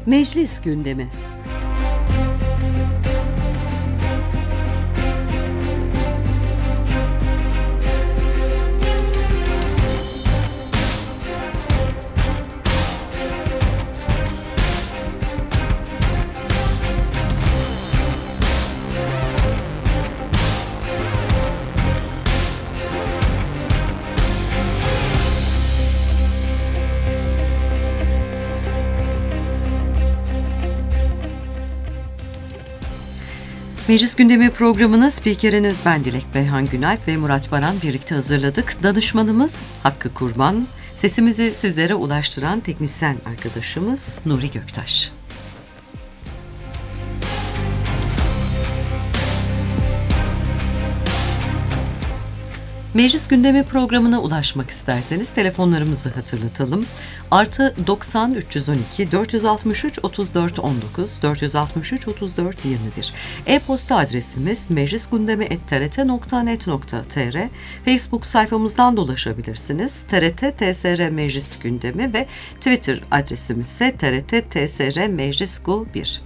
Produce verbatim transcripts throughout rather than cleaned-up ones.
Meclis gündemi. Meclis Gündemi programını spikeriniz ben Dilek Beyhan Günalp ve Murat Baran birlikte hazırladık. Danışmanımız Hakkı Kurban, sesimizi sizlere ulaştıran teknisyen arkadaşımız Nuri Göktaş. Meclis Gündemi programına ulaşmak isterseniz telefonlarımızı hatırlatalım. Artı doksan üç yüz on iki dört yüz altmış üç otuz dört on dokuz dört yüz altmış üç otuz dört yirmi bir. E-posta adresimiz meclisgundemi et t r t nokta net nokta t r. Facebook sayfamızdan da ulaşabilirsiniz. T R T T S R Meclis Gündemi ve Twitter adresimiz ise T R T T S R Meclis Gu bir.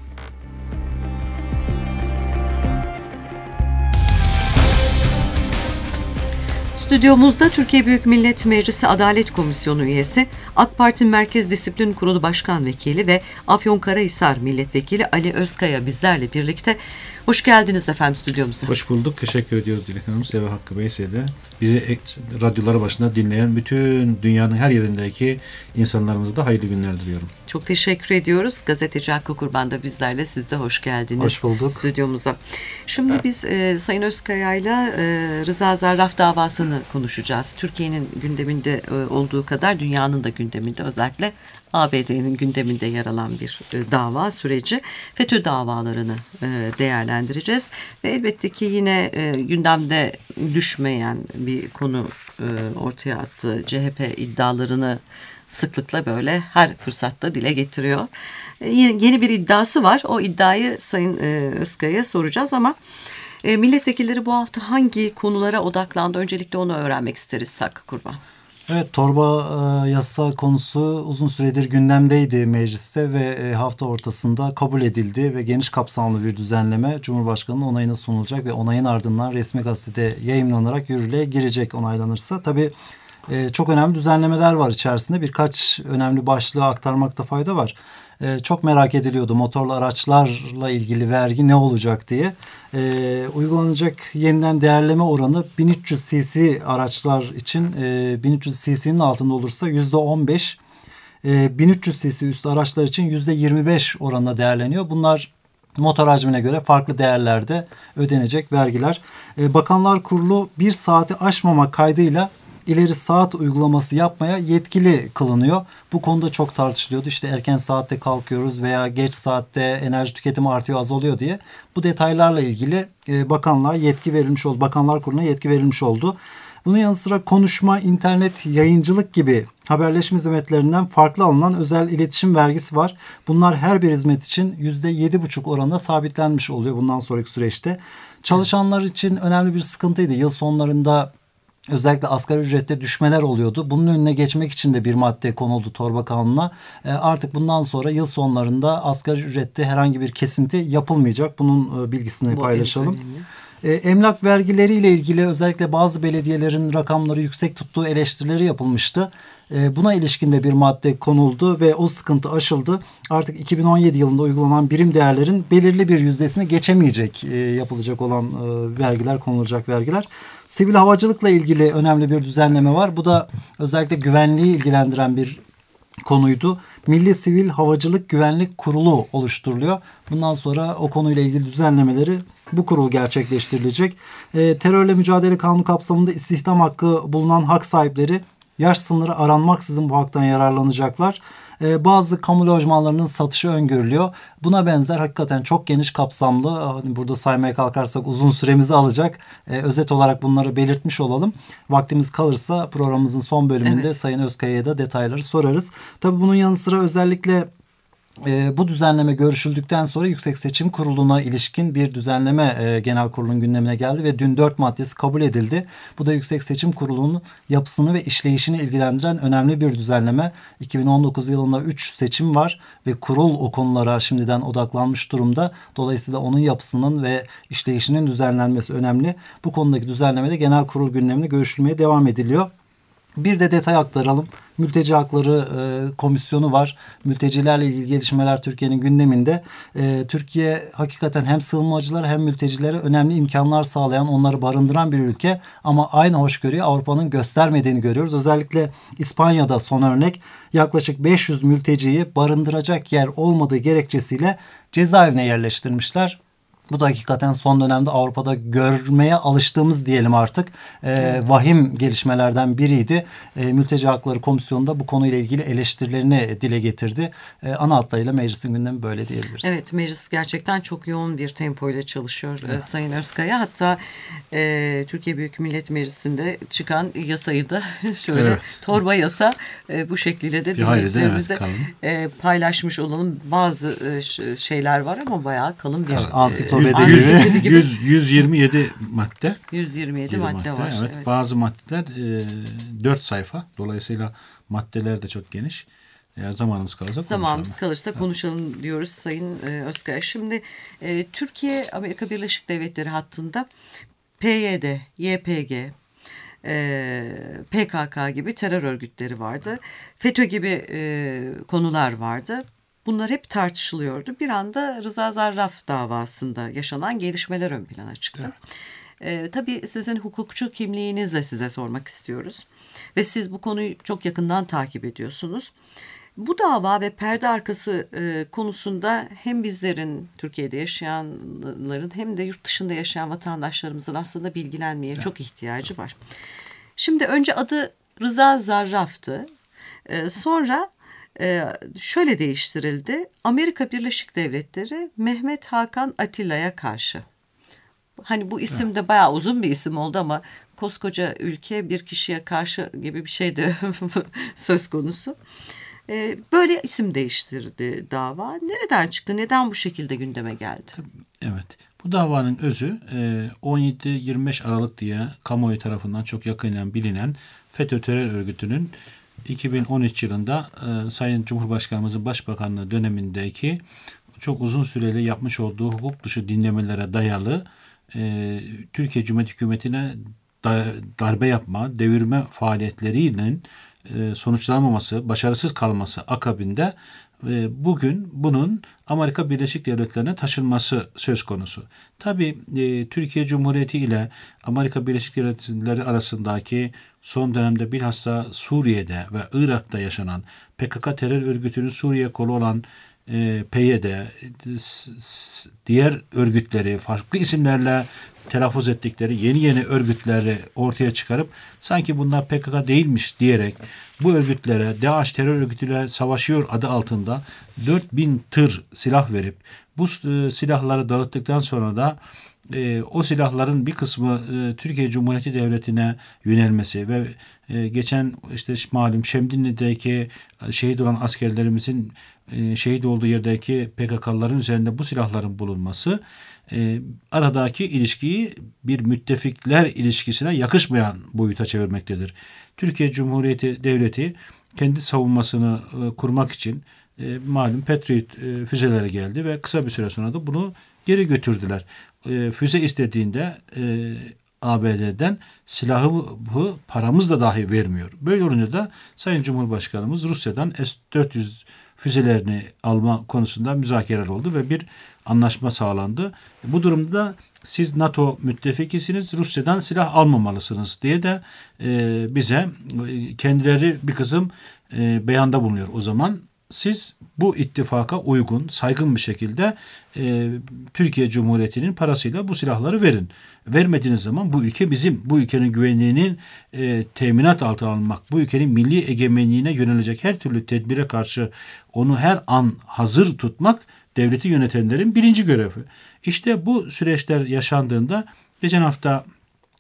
Stüdyomuzda Türkiye Büyük Millet Meclisi Adalet Komisyonu üyesi, AK Parti Merkez Disiplin Kurulu Başkan Vekili ve Afyonkarahisar Milletvekili Ali Özkaya bizlerle birlikte. Hoş geldiniz efendim stüdyomuza. Hoş bulduk. Teşekkür ediyoruz Dilek Hanım. Size ve Hakkı Bey size de. Bizi radyoları başında dinleyen bütün dünyanın her yerindeki insanlarımıza da hayırlı günler diliyorum. Çok teşekkür ediyoruz. Gazeteci Hakkı Kurban da bizlerle. Siz de hoş geldiniz. Hoş bulduk. Stüdyomuza. Şimdi biz e, Sayın Özkaya'yla e, Rıza Zarrab davasını konuşacağız. Türkiye'nin gündeminde e, olduğu kadar dünyanın da gündeminde, özellikle A B D'nin gündeminde yer alan bir e, dava süreci. FETÖ davalarını e, değerlendireceğiz. Ve elbette ki yine e, gündemde düşmeyen bir konu e, ortaya attı. C H P iddialarını sıklıkla böyle her fırsatta dile getiriyor. E, yeni, yeni bir iddiası var. O iddiayı Sayın e, Özkaya'ya soracağız ama e, milletvekilleri bu hafta hangi konulara odaklandı? Öncelikle onu öğrenmek isteriz Hakkı Kurban. Evet, torba e, yasa konusu uzun süredir gündemdeydi mecliste ve e, hafta ortasında kabul edildi ve geniş kapsamlı bir düzenleme Cumhurbaşkanı'nın onayına sunulacak ve onayın ardından resmi gazetede yayımlanarak yürürlüğe girecek onaylanırsa. Tabii e, çok önemli düzenlemeler var içerisinde. Birkaç önemli başlığı aktarmakta fayda var. Ee, çok merak ediliyordu motorlu araçlarla ilgili vergi ne olacak diye. Ee, uygulanacak yeniden değerleme oranı bin üç yüz cc araçlar için e, bin üç yüz cc'nin altında olursa yüzde on beş, e, bin üç yüz cc üstü araçlar için yüzde yirmi beş oranında değerleniyor. Bunlar motor hacmine göre farklı değerlerde ödenecek vergiler. E, Bakanlar Kurulu bir saati aşmamak kaydıyla ileri saat uygulaması yapmaya yetkili kılınıyor. Bu konuda çok tartışılıyordu. İşte erken saatte kalkıyoruz veya geç saatte enerji tüketimi artıyor, azalıyor diye. Bu detaylarla ilgili bakanlığa yetki verilmiş oldu. Bakanlar Kurulu'na yetki verilmiş oldu. Bunun yanı sıra konuşma, internet, yayıncılık gibi haberleşme hizmetlerinden farklı alınan özel iletişim vergisi var. Bunlar her bir hizmet için yüzde yedi buçuk oranında sabitlenmiş oluyor bundan sonraki süreçte. Çalışanlar için önemli bir sıkıntıydı. Yıl sonlarında özellikle asgari ücrette düşmeler oluyordu. Bunun önüne geçmek için de bir madde konuldu torba kanununa. E, artık bundan sonra yıl sonlarında asgari ücrette herhangi bir kesinti yapılmayacak. Bunun e, bilgisini Bu paylaşalım. E, emlak vergileriyle ilgili özellikle bazı belediyelerin rakamları yüksek tuttuğu eleştirileri yapılmıştı. E, buna ilişkin de bir madde konuldu ve o sıkıntı aşıldı. Artık iki bin on yedi yılında uygulanan birim değerlerin belirli bir yüzdesini geçemeyecek e, yapılacak olan e, vergiler, konulacak vergiler. Sivil havacılıkla ilgili önemli bir düzenleme var. Bu da özellikle güvenliği ilgilendiren bir konuydu. Milli Sivil Havacılık Güvenlik Kurulu oluşturuluyor. Bundan sonra o konuyla ilgili düzenlemeleri bu kurul gerçekleştirilecek. E, terörle mücadele kanunu kapsamında istihdam hakkı bulunan hak sahipleri yaş sınırı aranmaksızın bu haktan yararlanacaklar. Ee, bazı kamu lojmanlarının satışı öngörülüyor. Buna benzer hakikaten çok geniş kapsamlı, hani burada saymaya kalkarsak uzun süremizi alacak. Ee, özet olarak bunları belirtmiş olalım. Vaktimiz kalırsa programımızın son bölümünde evet. Sayın Özkaya'ya da detayları sorarız. Tabii bunun yanı sıra özellikle E, bu düzenleme görüşüldükten sonra Yüksek Seçim Kurulu'na ilişkin bir düzenleme e, Genel Kurulu'nun gündemine geldi ve dün dört maddesi kabul edildi. Bu da Yüksek Seçim Kurulu'nun yapısını ve işleyişini ilgilendiren önemli bir düzenleme. iki bin on dokuz yılında üç seçim var ve kurul o konulara şimdiden odaklanmış durumda. Dolayısıyla onun yapısının ve işleyişinin düzenlenmesi önemli. Bu konudaki düzenlemede Genel Kurul gündemine görüşülmeye devam ediliyor. Bir de detay aktaralım. Mülteci Hakları e, Komisyonu var. Mültecilerle ilgili gelişmeler Türkiye'nin gündeminde. E, Türkiye hakikaten hem sığınmacılara hem mültecilere önemli imkanlar sağlayan, onları barındıran bir ülke. Ama aynı hoşgörüyü Avrupa'nın göstermediğini görüyoruz. Özellikle İspanya'da son örnek, yaklaşık beş yüz mülteciyi barındıracak yer olmadığı gerekçesiyle cezaevine yerleştirmişler. Bu da hakikaten son dönemde Avrupa'da görmeye alıştığımız diyelim artık e, vahim gelişmelerden biriydi. E, Mülteci Hakları Komisyonu da bu konuyla ilgili eleştirilerini dile getirdi. E, ana hatlarıyla meclisin gündemi böyle diyebiliriz. Evet, meclis gerçekten çok yoğun bir tempo ile çalışıyor evet. e, Sayın Özkaya. Hatta e, Türkiye Büyük Millet Meclisi'nde çıkan yasayı da şöyle evet. torba yasa e, bu şekliyle de dinleyicilerimizle evet, e, paylaşmış olalım. Bazı e, şeyler var ama bayağı kalın bir ansiklopedi. yüz, yüz yirmi yedi madde. yüz yirmi yedi madde, madde var. Evet. Evet. Bazı maddeler e, dört sayfa. Dolayısıyla maddeler de çok geniş. Eğer zamanımız kalırsa konuşalım. Zamanımız kalırsa konuşalım diyoruz Sayın e, Özkaya. Şimdi e, Türkiye Amerika Birleşik Devletleri hattında P Y D, Y P G, e, P K K gibi terör örgütleri vardı. FETÖ gibi e, konular vardı. Bunlar hep tartışılıyordu. Bir anda Rıza Zarrab davasında yaşanan gelişmeler ön plana çıktı. Evet. Ee, tabii sizin hukukçu kimliğinizle size sormak istiyoruz. Ve siz bu konuyu çok yakından takip ediyorsunuz. Bu dava ve perde arkası e, konusunda hem bizlerin, Türkiye'de yaşayanların hem de yurt dışında yaşayan vatandaşlarımızın aslında bilgilenmeye evet. çok ihtiyacı var. Şimdi önce adı Rıza Zarrab'tı. E, sonra... Ee, şöyle değiştirildi. Amerika Birleşik Devletleri Mehmet Hakan Atilla'ya karşı. Hani bu isim evet. de bayağı uzun bir isim oldu ama koskoca ülke bir kişiye karşı gibi bir şey de söz konusu. Ee, böyle isim değiştirdi dava. Nereden çıktı? Neden bu şekilde gündeme geldi? Evet. Bu davanın özü on yedi yirmi beş Aralık diye kamuoyu tarafından çok yakından bilinen FETÖ terör örgütünün iki bin on üç yılında e, Sayın Cumhurbaşkanımızın Başbakanlığı dönemindeki çok uzun süreli yapmış olduğu hukuk dışı dinlemelere dayalı e, Türkiye Cumhuriyeti Hükümeti'ne da, darbe yapma, devirme faaliyetlerinin e, sonuçlanmaması, başarısız kalması akabinde e, bugün bunun Amerika Birleşik Devletleri'ne taşınması söz konusu. Tabii e, Türkiye Cumhuriyeti ile Amerika Birleşik Devletleri arasındaki son dönemde bilhassa Suriye'de ve Irak'ta yaşanan P K K terör örgütünün Suriye kolu olan e, P Y D, diğer örgütleri farklı isimlerle telaffuz ettikleri yeni yeni örgütleri ortaya çıkarıp sanki bunlar P K K değilmiş diyerek bu örgütlere DAEŞ terör örgütüyle savaşıyor adı altında dört bin tır silah verip bu e, silahları dağıttıktan sonra da e, o silahların bir kısmı e, Türkiye Cumhuriyeti Devleti'ne yönelmesi ve e, geçen işte malum Şemdinli'deki şehit olan askerlerimizin e, şehit olduğu yerdeki P K K'lıların üzerinde bu silahların bulunması e, aradaki ilişkiyi bir müttefikler ilişkisine yakışmayan boyuta çevirmektedir. Türkiye Cumhuriyeti Devleti kendi savunmasını e, kurmak için e, malum Patriot e, füzeleri geldi ve kısa bir süre sonra da bunu geri götürdüler. E, füze istediğinde e, A B D'den silahı paramızla dahi vermiyor. Böyle olunca da Sayın Cumhurbaşkanımız Rusya'dan S dört yüz füzelerini alma konusunda müzakereler oldu ve bir anlaşma sağlandı. Bu durumda siz NATO müttefikisiniz, Rusya'dan silah almamalısınız diye de e, bize e, kendileri bir kısım e, beyanda bulunuyor. O zaman siz bu ittifaka uygun, saygın bir şekilde e, Türkiye Cumhuriyeti'nin parasıyla bu silahları verin. Vermediğiniz zaman bu ülke bizim, bu ülkenin güvenliğinin e, teminat altına alınmak, bu ülkenin milli egemenliğine yönelecek her türlü tedbire karşı onu her an hazır tutmak devleti yönetenlerin birinci görevi. İşte bu süreçler yaşandığında geçen hafta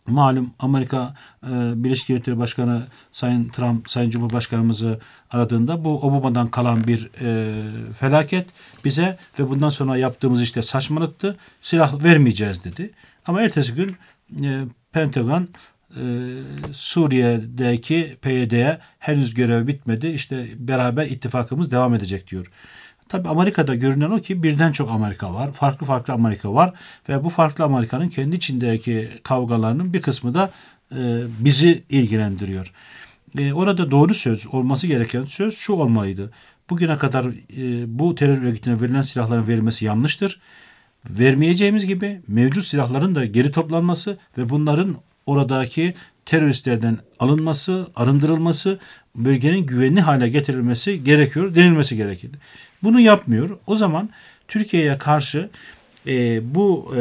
Malum Amerika e, Birleşik Devletleri Başkanı Sayın Trump, Sayın Cumhurbaşkanımızı aradığında bu Obama'dan kalan bir e, felaket bize ve bundan sonra yaptığımız işte saçmalıktı. Silah vermeyeceğiz dedi. Ama ertesi gün e, Pentagon e, Suriye'deki P Y D'ye henüz görev bitmedi. İşte beraber ittifakımız devam edecek diyor. Tabii Amerika'da görünen o ki birden çok Amerika var. Farklı farklı Amerika var. Ve bu farklı Amerika'nın kendi içindeki kavgalarının bir kısmı da e, bizi ilgilendiriyor. E, orada doğru söz, olması gereken söz şu olmalıydı. Bugüne kadar e, bu terör örgütüne verilen silahların verilmesi yanlıştır. Vermeyeceğimiz gibi mevcut silahların da geri toplanması ve bunların oradaki teröristlerden alınması, arındırılması, bölgenin güvenli hale getirilmesi gerekiyor, denilmesi gerekirdi. Bunu yapmıyor. O zaman Türkiye'ye karşı e, bu e,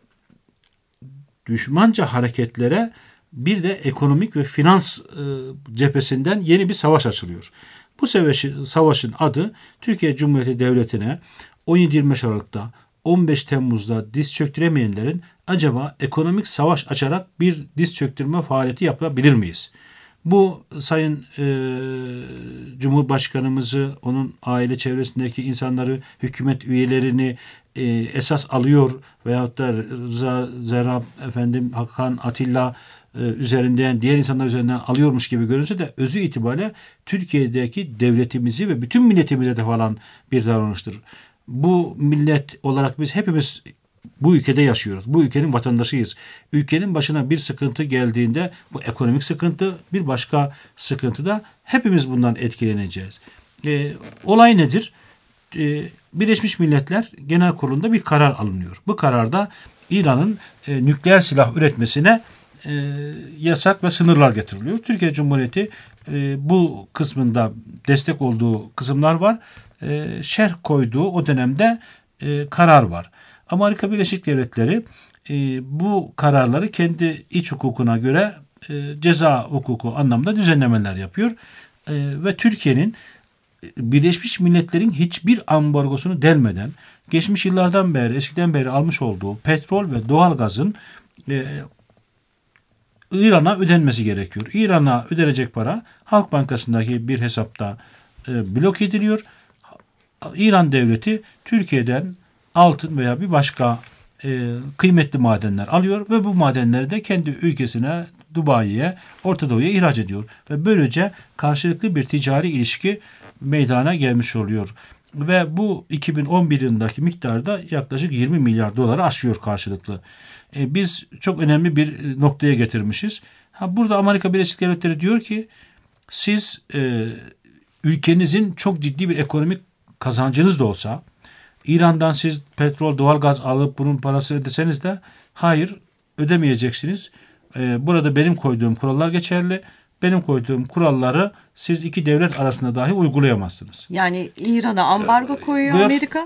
düşmanca hareketlere bir de ekonomik ve finans e, cephesinden yeni bir savaş açılıyor. Bu savaşın, savaşın adı Türkiye Cumhuriyeti Devleti'ne on yedi yirmi beş Aralık'ta on beş Temmuz'da diz çöktüremeyenlerin acaba ekonomik savaş açarak bir diz çöktürme faaliyeti yapabilir miyiz? Bu Sayın e, Cumhurbaşkanımızı, onun aile çevresindeki insanları, hükümet üyelerini e, esas alıyor veyahut da Rıza Zerrab, efendim Hakan Atilla e, üzerinden, diğer insanlar üzerinden alıyormuş gibi görünse de özü itibariyle Türkiye'deki devletimizi ve bütün milletimize de falan bir davranıştır. Bu millet olarak biz hepimiz bu ülkede yaşıyoruz. Bu ülkenin vatandaşıyız. Ülkenin başına bir sıkıntı geldiğinde bu ekonomik sıkıntı, bir başka sıkıntı da hepimiz bundan etkileneceğiz. E, olay nedir? E, Birleşmiş Milletler Genel Kurulu'nda bir karar alınıyor. Bu kararda İran'ın e, nükleer silah üretmesine e, yasak ve sınırlar getiriliyor. Türkiye Cumhuriyeti e, bu kısmında destek olduğu kısımlar var. E, şerh koyduğu o dönemde e, karar var. Amerika Birleşik Devletleri e, bu kararları kendi iç hukukuna göre e, ceza hukuku anlamda düzenlemeler yapıyor. E, ve Türkiye'nin Birleşmiş Milletler'in hiçbir ambargosunu delmeden geçmiş yıllardan beri, eskiden beri almış olduğu petrol ve doğalgazın e, İran'a ödenmesi gerekiyor. İran'a ödenecek para Halk Bankası'ndaki bir hesapta e, blok ediliyor. İran devleti Türkiye'den altın veya bir başka e, kıymetli madenler alıyor ve bu madenleri de kendi ülkesine, Dubai'ye, Orta Doğu'ya ihraç ediyor. Ve böylece karşılıklı bir ticari ilişki meydana gelmiş oluyor. Ve bu iki bin on bir yılındaki miktarda yaklaşık yirmi milyar doları aşıyor karşılıklı. E, biz çok önemli bir noktaya getirmişiz. Ha, burada Amerika Birleşik Devletleri diyor ki siz e, ülkenizin çok ciddi bir ekonomik kazancınız da olsa, İran'dan siz petrol, doğalgaz alıp bunun parasını ödeseniz de hayır, ödemeyeceksiniz. Ee, burada benim koyduğum kurallar geçerli. Benim koyduğum kuralları siz iki devlet arasında dahi uygulayamazsınız. Yani İran'a ambargo koyuyor Buyur. Amerika.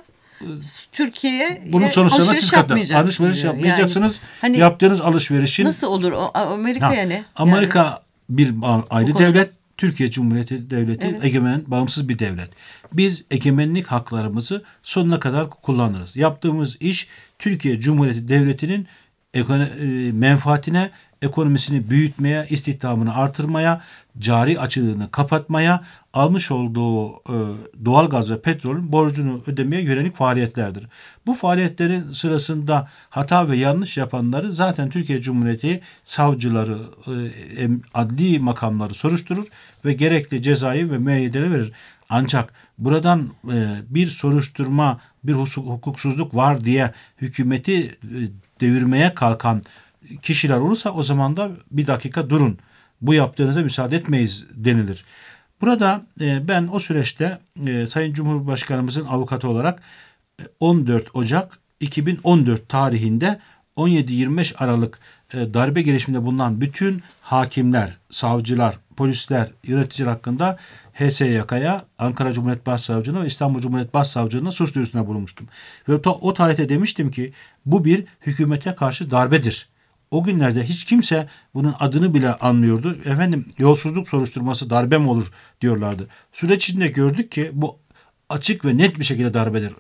Türkiye'ye bunun sonuçlarına siz kadar yapmayacaksınız. alışveriş diyor. yapmayacaksınız. Yani, hani yaptığınız alışverişin nasıl olur? O, Amerika'ya ha, ne? Amerika Yani, bir ayrı konuda, devlet. Türkiye Cumhuriyeti Devleti evet, egemen, bağımsız bir devlet. Biz egemenlik haklarımızı sonuna kadar kullanırız. Yaptığımız iş Türkiye Cumhuriyeti Devleti'nin ekono- menfaatine, ekonomisini büyütmeye, istihdamını artırmaya, cari açığını kapatmaya, almış olduğu e, doğalgaz ve petrolün borcunu ödemeye yönelik faaliyetlerdir. Bu faaliyetlerin sırasında hata ve yanlış yapanları zaten Türkiye Cumhuriyeti savcıları, e, adli makamları soruşturur ve gerekli cezayı ve müeyyideleri verir. Ancak buradan e, bir soruşturma, bir hukuksuzluk var diye hükümeti e, devirmeye kalkan kişiler olursa o zaman da bir dakika durun. Bu yaptığınıza müsaade etmeyiz denilir. Burada e, ben o süreçte e, Sayın Cumhurbaşkanımızın avukatı olarak e, on dört Ocak iki bin on dört tarihinde on yedi yirmi beş Aralık e, darbe girişiminde bulunan bütün hakimler, savcılar, polisler, yöneticiler hakkında H S Y K'ya, Ankara Cumhuriyet Başsavcılığına ve İstanbul Cumhuriyet Başsavcılığına suç duyurusunda bulunmuştum. Ve o, o tarihte demiştim ki bu bir hükümete karşı darbedir. O günlerde hiç kimse bunun adını bile anmıyordu. Efendim yolsuzluk soruşturması darbe mi olur diyorlardı. Süreç içinde gördük ki bu açık ve net bir şekilde darbedir.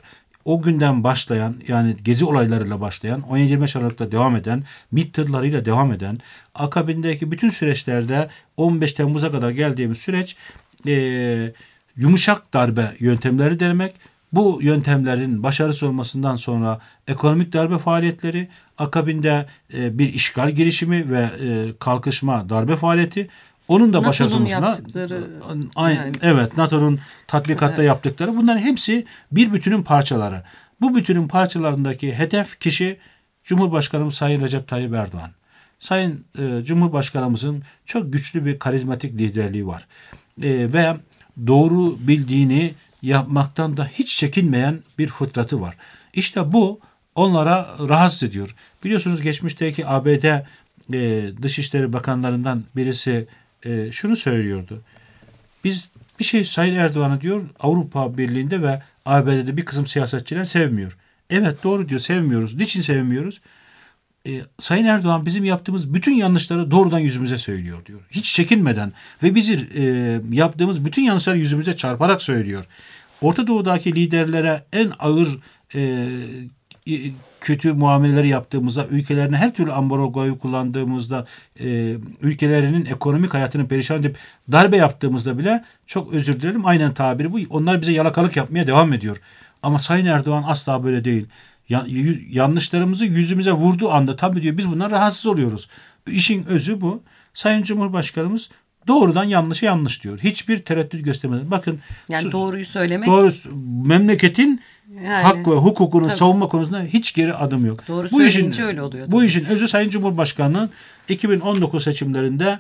o günden başlayan, yani gezi olaylarıyla başlayan, on yedi yirmi beş Aralık'ta devam eden, MİT tırlarıyla devam eden, akabindeki bütün süreçlerde on beş Temmuz'a kadar geldiğimiz süreç e, yumuşak darbe yöntemleri denemek. Bu yöntemlerin başarısız olmasından sonra ekonomik darbe faaliyetleri, akabinde e, bir işgal girişimi ve e, kalkışma darbe faaliyeti, onun da başarısız olmasına, aynı, yani. Evet, NATO'nun tatbikatta evet. yaptıkları, bunların hepsi bir bütünün parçaları. Bu bütünün parçalarındaki hedef kişi Cumhurbaşkanımız Sayın Recep Tayyip Erdoğan. Sayın e, Cumhurbaşkanımızın çok güçlü bir karizmatik liderliği var. E, ve doğru bildiğini yapmaktan da hiç çekinmeyen bir fıtratı var. İşte bu onlara rahatsız ediyor. Biliyorsunuz geçmişteki A B D e, Dışişleri Bakanlarından birisi e, şunu söylüyordu. Biz bir şey Sayın Erdoğan'ı diyor Avrupa Birliği'nde ve A B D'de bir kısım siyasetçiler sevmiyor. Evet, doğru diyor, sevmiyoruz. Niçin sevmiyoruz? E, Sayın Erdoğan bizim yaptığımız bütün yanlışları doğrudan yüzümüze söylüyor diyor. Hiç çekinmeden ve bizi e, yaptığımız bütün yanlışları yüzümüze çarparak söylüyor. Orta Doğu'daki liderlere en ağır e, kötü muameleleri yaptığımızda, ülkelerine her türlü ambargoyu kullandığımızda, e, ülkelerinin ekonomik hayatını perişan edip darbe yaptığımızda bile, çok özür dilerim, aynen tabiri bu, onlar bize yalakalık yapmaya devam ediyor. Ama Sayın Erdoğan asla böyle değil. Ya, yanlışlarımızı yüzümüze vurduğu anda tabii diyor biz bundan rahatsız oluyoruz. İşin özü bu. Sayın Cumhurbaşkanımız doğrudan yanlışı yanlış diyor. Hiçbir tereddüt göstermeden. Bakın, yani su, doğruyu söylemek. Doğru, memleketin yani, hak ve hukukunu tabii. savunma konusunda hiç geri adım yok. Doğru bu işin öyle oluyor. Bu işin özü Sayın Cumhurbaşkanı'nın iki bin on dokuz seçimlerinde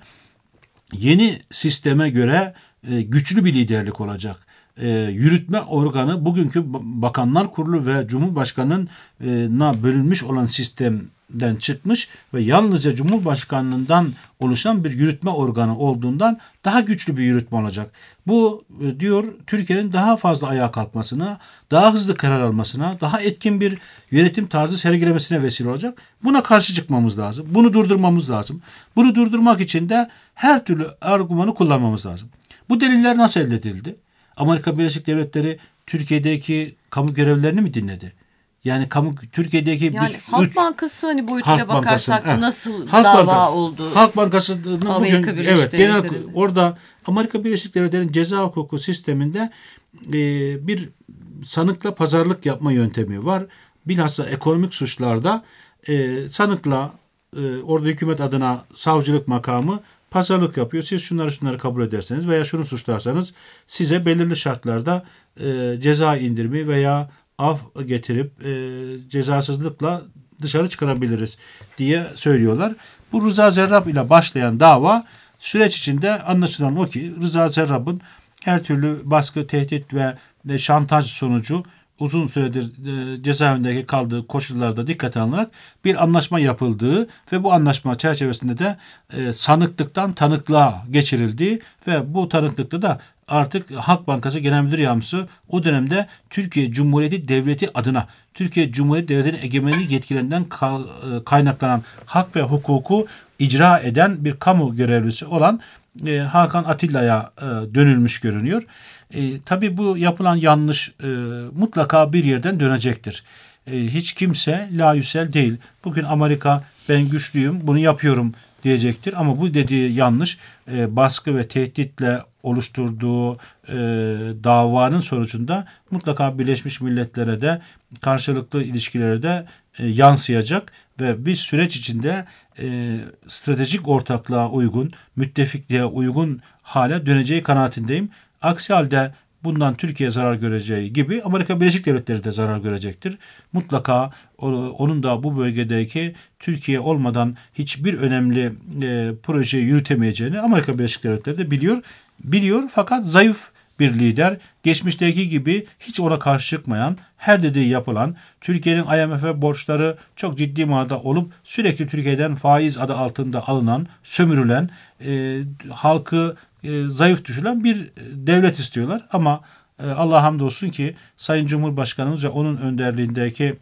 yeni sisteme göre e, güçlü bir liderlik olacak. E, yürütme organı bugünkü Bakanlar Kurulu ve Cumhurbaşkanı'na bölünmüş olan sistemden çıkmış ve yalnızca Cumhurbaşkanlığından oluşan bir yürütme organı olduğundan daha güçlü bir yürütme olacak. Bu e, diyor Türkiye'nin daha fazla ayağa kalkmasına, daha hızlı karar almasına, daha etkin bir yönetim tarzı sergilemesine vesile olacak. Buna karşı çıkmamız lazım. Bunu durdurmamız lazım. Bunu durdurmak için de her türlü argümanı kullanmamız lazım. Bu deliller nasıl elde edildi? Amerika Birleşik Devletleri Türkiye'deki kamu görevlilerini mi dinledi? Yani kamu Türkiye'deki yani biz Halk üç, Bankası hani boyutuyla Halk bakarsak Bankası, nasıl Halk dava Banka, oldu? Halk Bankası'nın bugün evet genel orada Amerika Birleşik Devletleri'nin ceza hukuku sisteminde e, bir sanıkla pazarlık yapma yöntemi var. Bilhassa ekonomik suçlarda e, sanıkla e, orada hükümet adına savcılık makamı pazarlık yapıyor. Siz şunları şunları kabul ederseniz veya şunu suçlarsanız size belirli şartlarda e, ceza indirimi veya af getirip e, cezasızlıkla dışarı çıkarabiliriz diye söylüyorlar. Bu Rıza Zerrab ile başlayan dava süreç içinde anlaşılan o ki Rıza Zerrab'ın her türlü baskı, tehdit ve şantaj sonucu uzun süredir e, cezaevindeki kaldığı koşullarda dikkate alınarak bir anlaşma yapıldığı ve bu anlaşma çerçevesinde de e, sanıklıktan tanıklığa geçirildiği ve bu tanıklıkta da artık Halk Bankası Genel Müdür Yardımcısı o dönemde Türkiye Cumhuriyeti Devleti adına Türkiye Cumhuriyeti Devleti'nin egemenlik yetkilerinden kaynaklanan hak ve hukuku icra eden bir kamu görevlisi olan e, Hakan Atilla'ya e, dönülmüş görünüyor. E, tabii bu yapılan yanlış e, mutlaka bir yerden dönecektir. E, hiç kimse layüsel değil. Bugün Amerika ben güçlüyüm bunu yapıyorum diyecektir ama bu dediği yanlış. E, baskı ve tehditle oluşturduğu e, davanın sonucunda mutlaka Birleşmiş Milletler'e de karşılıklı ilişkilere de e, yansıyacak ve bir süreç içinde e, stratejik ortaklığa uygun, müttefikliğe uygun hale döneceği kanaatindeyim. Aksi halde bundan Türkiye zarar göreceği gibi Amerika Birleşik Devletleri de zarar görecektir. Mutlaka onun da bu bölgedeki Türkiye olmadan hiçbir önemli e, projeyi yürütemeyeceğini Amerika Birleşik Devletleri de biliyor. Biliyor fakat zayıf bir lider, geçmişteki gibi hiç ona karşı çıkmayan, her dediği yapılan, Türkiye'nin I M F'e borçları çok ciddi manada olup sürekli Türkiye'den faiz adı altında alınan, sömürülen, e, halkı e, zayıf düşülen bir devlet istiyorlar. Ama e, Allah'a hamdolsun ki Sayın Cumhurbaşkanımız ve onun önderliğindeki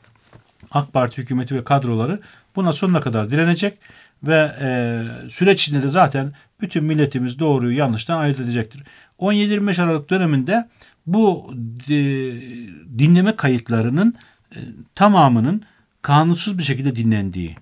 AK Parti hükümeti ve kadroları buna sonuna kadar direnecek ve e, süreç içinde de zaten bütün milletimiz doğruyu yanlıştan ayırt edecektir. on yedi yirmi beş Aralık döneminde bu e, dinleme kayıtlarının e, tamamının kanunsuz bir şekilde dinlendiği,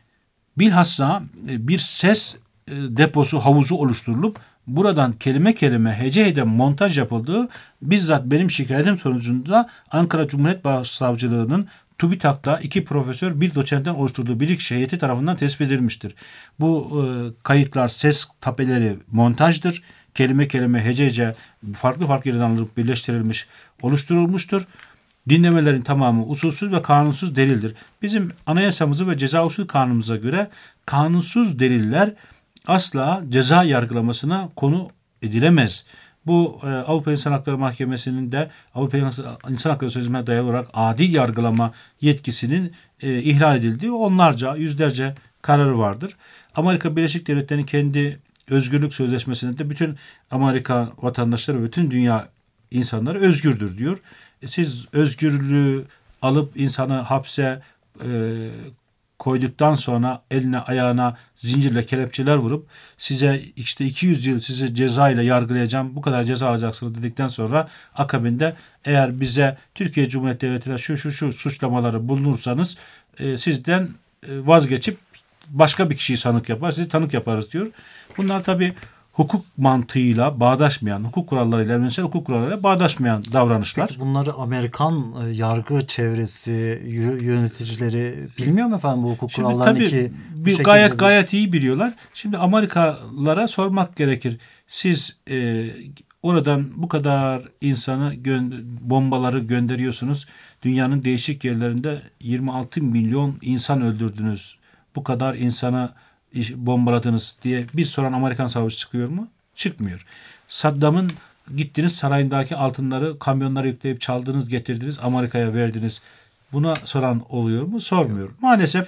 bilhassa e, bir ses e, deposu, havuzu oluşturulup buradan kelime kelime hece hece montaj yapıldığı bizzat benim şikayetim sonucunda Ankara Cumhuriyet Başsavcılığı'nın TÜBİTAK'ta iki profesör bir doçentten oluşturduğu bilirkişi heyeti tarafından tespit edilmiştir. Bu e, kayıtlar, ses tapeleri montajdır. Kelime kelime hece hece farklı farklı yerden alınıp birleştirilmiş, oluşturulmuştur. Dinlemelerin tamamı usulsüz ve kanunsuz delildir. Bizim anayasamızı ve ceza usul kanunumuza göre kanunsuz deliller asla ceza yargılamasına konu edilemez. Bu e, Avrupa İnsan Hakları Mahkemesi'nin de Avrupa İnsan Hakları Sözleşmesi'ne dayalı olarak adil yargılama yetkisinin e, ihlal edildiği onlarca, yüzlerce kararı vardır. Amerika Birleşik Devletleri'nin kendi özgürlük sözleşmesinde de bütün Amerika vatandaşları ve bütün dünya insanları özgürdür diyor. E, siz özgürlüğü alıp insanı hapse e, koyduktan sonra eline ayağına zincirle kelepçeler vurup size işte iki yüz yıl sizi ceza ile yargılayacağım, bu kadar ceza alacaksınız dedikten sonra akabinde eğer bize Türkiye Cumhuriyeti Devleti'ne şu şu şu suçlamaları bulunursanız e, sizden e, vazgeçip başka bir kişiyi sanık yapar, sizi tanık yaparız diyor. Bunlar tabii hukuk mantığıyla bağdaşmayan, hukuk kurallarıyla, evrensel hukuk kurallarıyla bağdaşmayan davranışlar. Peki bunları Amerikan e, yargı çevresi, y- yöneticileri bilmiyor mu efendim bu hukuk Şimdi kurallarını tabii ki? bir, gayet gayet iyi biliyorlar. Şimdi Amerikalılara sormak gerekir. Siz e, oradan bu kadar insanı gö- bombaları gönderiyorsunuz. Dünyanın değişik yerlerinde yirmi altı milyon insan öldürdünüz. Bu kadar insana bombaladınız diye bir soran Amerikan savcısı çıkıyor mu? Çıkmıyor. Saddam'ın gittiniz sarayındaki altınları kamyonlara yükleyip çaldınız, getirdiniz, Amerika'ya verdiniz. Buna soran oluyor mu? Sormuyor. Maalesef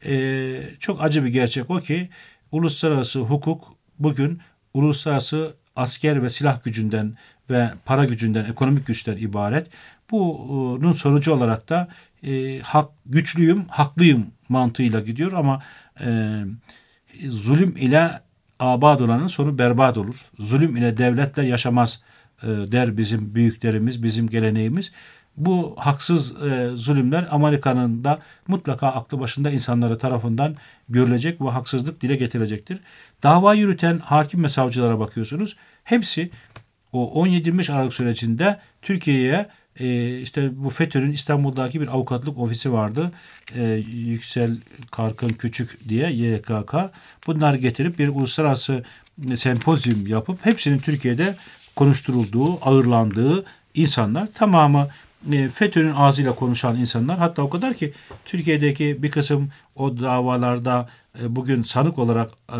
e, çok acı bir gerçek o ki uluslararası hukuk bugün uluslararası asker ve silah gücünden ve para gücünden, ekonomik güçten ibaret. Bunun sonucu olarak da e, hak, güçlüyüm, haklıyım mantığıyla gidiyor ama e, zulüm ile abad olanın sonu berbat olur. Zulüm ile devletler yaşamaz e, der bizim büyüklerimiz, bizim geleneğimiz. Bu haksız e, zulümler Amerika'nın da mutlaka aklı başında insanları tarafından görülecek ve haksızlık dile getirilecektir. Dava yürüten hakim ve savcılara bakıyorsunuz. Hepsi o on yedi yirmi beş Aralık sürecinde Türkiye'ye e, işte bu FETÖ'nün İstanbul'daki bir avukatlık ofisi vardı. E, Yüksel Karkın Küçük diye Y K K. Bunlar getirip bir uluslararası sempozyum yapıp hepsinin Türkiye'de konuşturulduğu, ağırlandığı insanlar. Tamamı e, FETÖ'nün ağzıyla konuşan insanlar. Hatta o kadar ki Türkiye'deki bir kısım o davalarda e, bugün sanık olarak e,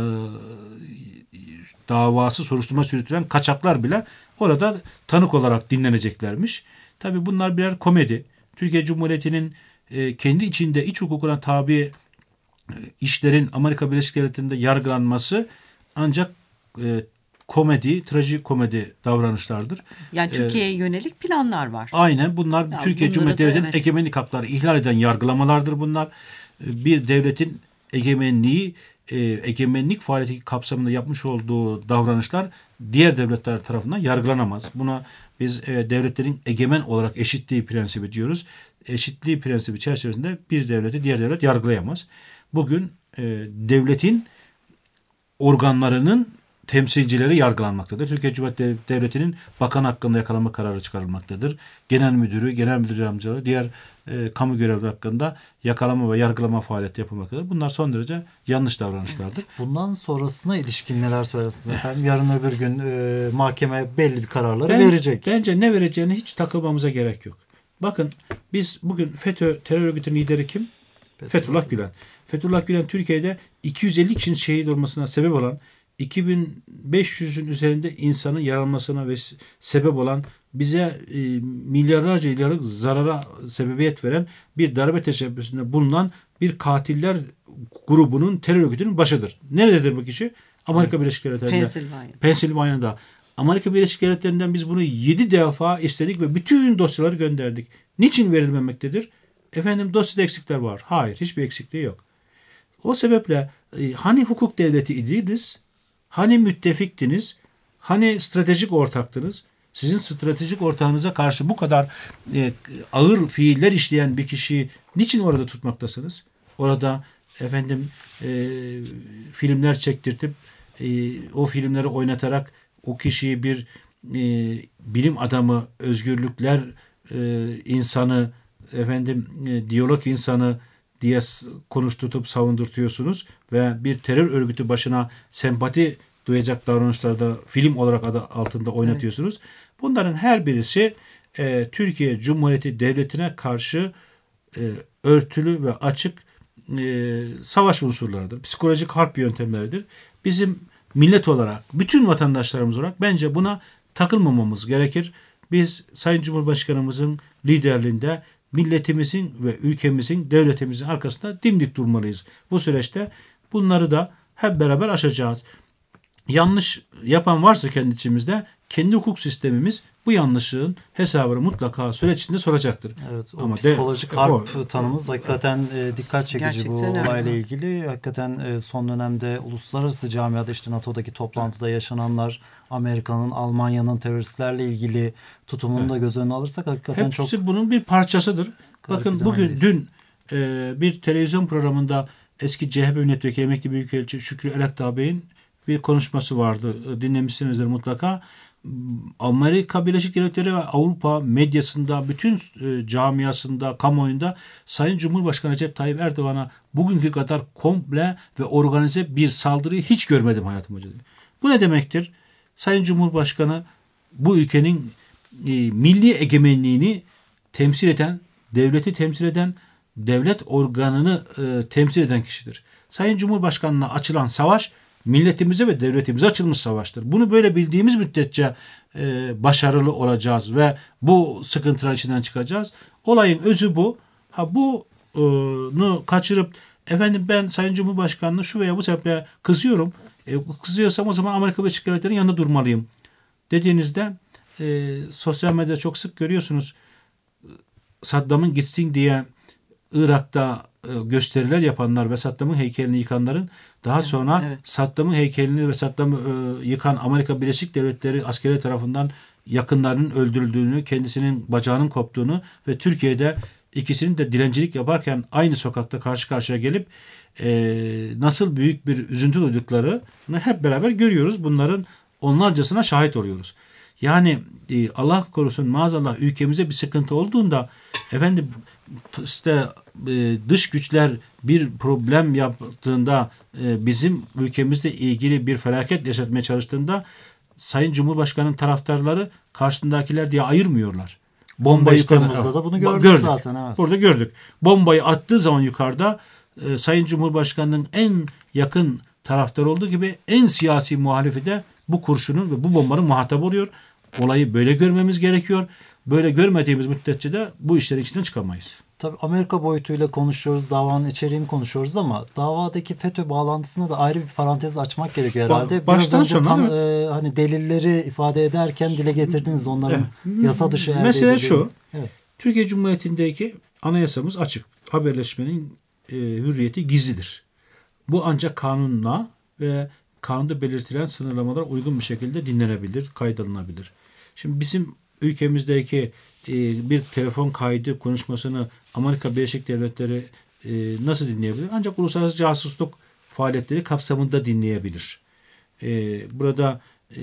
davası soruşturma yürütülen kaçaklar bile orada tanık olarak dinleneceklermiş. Tabii bunlar birer komedi. Türkiye Cumhuriyeti'nin e, kendi içinde iç hukukuna tabi e, işlerin Amerika Birleşik Devletleri'nde yargılanması ancak e, komedi, trajikomedi davranışlardır. Yani Türkiye'ye ee, yönelik planlar var. Aynen bunlar ya Türkiye Cumhuriyeti Devleti'nin evet. egemenlik hakları ihlal eden yargılamalardır bunlar. Bir devletin egemenliği, e, egemenlik faaliyeti kapsamında yapmış olduğu davranışlar diğer devletler tarafından yargılanamaz. Buna biz e, devletlerin egemen olarak eşitliği prensibi diyoruz. Eşitliği prensibi çerçevesinde bir devleti diğer devlet yargılayamaz. Bugün e, devletin organlarının temsilcileri yargılanmaktadır. Türkiye Cumhuriyeti Devleti'nin bakan hakkında yakalama kararı çıkarılmaktadır. Genel müdürü, genel müdür yardımcıları, diğer e, kamu görevlileri hakkında yakalama ve yargılama faaliyeti yapılmaktadır. Bunlar son derece yanlış davranışlardır. Evet. Bundan sonrasına ilişkin neler söylersiniz efendim? Yarın öbür gün e, mahkeme belli bir kararları ben, verecek. Bence ne vereceğini hiç takılmamıza gerek yok. Bakın biz bugün FETÖ terör örgütünün lideri kim? Fethullah, Fethullah Gülen. Fethullah Gülen Türkiye'de iki yüz elli kişinin şehit olmasına sebep olan, iki bin beş yüzün üzerinde insanın yaralmasına ve sebep olan, bize e, milyarlarca liralık zarara sebebiyet veren bir darbe teşebbüsünde bulunan bir katiller grubunun, terör örgütünün başıdır. Nerededir bu kişi? Amerika Birleşik Devletleri'nde. Pensilvanya. Pensilvanya'da. Amerika Birleşik Devletleri'nden biz bunu yedi defa istedik ve bütün dosyaları gönderdik. Niçin verilmemektedir? Efendim dosyada eksikler var. Hayır, hiçbir eksikliği yok. O sebeple e, hani hukuk devleti idiniz, hani müttefiktiniz, hani stratejik ortaktınız, Sizin stratejik ortağınıza karşı bu kadar e, ağır fiiller işleyen bir kişiyi niçin orada tutmaktasınız? Orada efendim e, filmler çektirtip e, o filmleri oynatarak o kişiyi bir e, bilim adamı, özgürlükler e, insanı, efendim e, diyalog insanı diye konuşturup savundurtuyorsunuz ve bir terör örgütü başına sempati duyacak davranışlarda film olarak adı altında oynatıyorsunuz. Evet. Bunların her birisi e, Türkiye Cumhuriyeti Devleti'ne karşı e, örtülü ve açık e, savaş unsurlarıdır. Psikolojik harp yöntemleridir. Bizim millet olarak, bütün vatandaşlarımız olarak bence buna takılmamamız gerekir. Biz Sayın Cumhurbaşkanımızın liderliğinde milletimizin ve ülkemizin, devletimizin arkasında dimdik durmalıyız. Bu süreçte bunları da hep beraber aşacağız. Yanlış yapan varsa kendi içimizde, kendi hukuk sistemimiz bu yanlışlığın hesabını mutlaka süreç içinde soracaktır. Evet, o ama psikolojik de, harp o, tanımız hakikaten e, dikkat çekici. Gerçekten bu olayla öyle. ilgili. Hakikaten e, son dönemde uluslararası camiada, işte NATO'daki toplantıda yaşananlar, Amerika'nın, Almanya'nın teröristlerle ilgili tutumunu evet. da göz önüne alırsak hakikaten hepsi çok... Hepsi bunun bir parçasıdır. Bakın bugün, dün e, bir televizyon programında eski C H P milletvekili, emekli büyükelçi Şükrü Elekdağ Bey'in bir konuşması vardı. Dinlemişsinizdir mutlaka. Amerika Birleşik Devletleri ve Avrupa medyasında, bütün e, camiasında, kamuoyunda Sayın Cumhurbaşkanı Recep Tayyip Erdoğan'a bugünkü kadar komple ve organize bir saldırıyı hiç görmedim hayatım boyunca. Bu ne demektir? Sayın Cumhurbaşkanı bu ülkenin e, milli egemenliğini temsil eden, devleti temsil eden, devlet organını e, temsil eden kişidir. Sayın Cumhurbaşkanı'na açılan savaş milletimize ve devletimize açılmış savaştır. Bunu böyle bildiğimiz müddetçe e, başarılı olacağız ve bu sıkıntılar içinden çıkacağız. Olayın özü bu. Ha bunu kaçırıp efendim ben Sayın Cumhurbaşkanı'na şu veya bu sebeple kızıyorum. E, kızıyorsam o zaman Amerika Birleşik Devletleri'nin yanında durmalıyım dediğinizde e, sosyal medyada çok sık görüyorsunuz. Saddam'ın gitsin diye Irak'ta gösteriler yapanlar ve Saddam'ın heykelini yıkanların daha evet, sonra evet. Saddam'ın heykelini ve Saddam'ı e, yıkan Amerika Birleşik Devletleri askerleri tarafından yakınlarının öldürüldüğünü, kendisinin bacağının koptuğunu ve Türkiye'de ikisinin de dilencilik yaparken aynı sokakta karşı karşıya gelip e, nasıl büyük bir üzüntü duyduklarını hep beraber görüyoruz. Bunların onlarcasına şahit oluyoruz. Yani e, Allah korusun maazallah ülkemize bir sıkıntı olduğunda efendim işte e, dış güçler bir problem yaptığında e, bizim ülkemizle ilgili bir felaket yaşatmaya çalıştığında Sayın Cumhurbaşkanı'nın taraftarları karşısındakiler diye ayırmıyorlar. Bombayı yukarıda da bunu gördük, gördük zaten. Evet. Burada gördük. Bombayı attığı zaman yukarıda e, Sayın Cumhurbaşkanı'nın en yakın taraftarı olduğu gibi en siyasi muhalifi de bu kurşunun ve bu bombanın muhatabı oluyor. Olayı böyle görmemiz gerekiyor. Böyle görmediğimiz müddetçe de bu işlerin içinden çıkamayız. Tabii Amerika boyutuyla konuşuyoruz, davanın içeriğini konuşuyoruz ama davadaki FETÖ bağlantısına da ayrı bir parantez açmak gerekiyor herhalde. Ba- baştan Biraz önce sonra tam e, hani delilleri ifade ederken dile getirdiniz onların evet. yasa dışı elde Mesele edildiği. şu, evet. Türkiye Cumhuriyeti'ndeki anayasamız açık. Haberleşmenin e, hürriyeti gizlidir. Bu ancak kanunla ve kanunda belirtilen sınırlamalara uygun bir şekilde dinlenebilir, kaydalınabilir. Şimdi bizim ülkemizdeki e, bir telefon kaydı konuşmasını Amerika Birleşik Devletleri e, nasıl dinleyebilir? Ancak uluslararası casusluk faaliyetleri kapsamında dinleyebilir. E, burada e,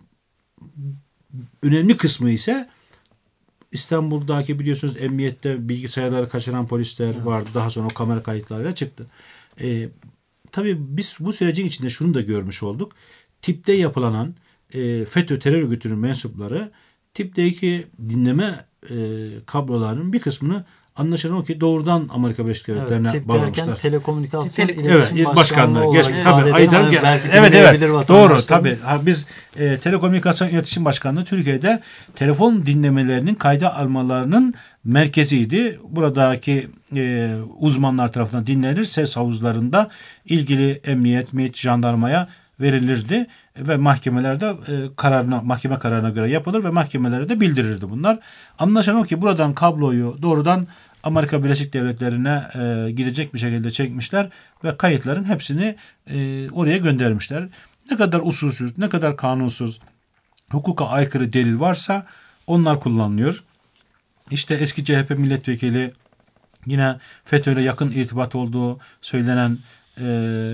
önemli kısmı ise İstanbul'daki biliyorsunuz emniyette bilgisayarları kaçıran polisler vardı. Daha sonra o kamera kayıtlarıyla çıktı. E, tabii biz bu sürecin içinde şunu da görmüş olduk. Tip'te yapılanan e, FETÖ terör örgütünün mensupları tipteki dinleme e, kablolarının bir kısmını anlaşılan o ki doğrudan Amerika Birleşik Devletleri'ne evet, bağlamışlar. Telekomünikasyon Tele- İletişim evet, Başkanlığı. Geç, tabii, aydan, evet evet doğru tabii. Ha, biz e, Telekomünikasyon İletişim Başkanlığı Türkiye'de telefon dinlemelerinin kayda almalarının merkeziydi. Buradaki e, uzmanlar tarafından dinlenir. Ses havuzlarında ilgili emniyet, MİT, jandarmaya verilirdi ve mahkemelerde e, kararına, mahkeme kararına göre yapılır ve mahkemelere de bildirirdi bunlar. Anlaşılan o ki buradan kabloyu doğrudan Amerika Birleşik Devletleri'ne e, gidecek bir şekilde çekmişler ve kayıtların hepsini e, oraya göndermişler. Ne kadar usulsüz, ne kadar kanunsuz, hukuka aykırı delil varsa onlar kullanılıyor. İşte eski C H P milletvekili, yine FETÖ'yle yakın irtibat olduğu söylenen e,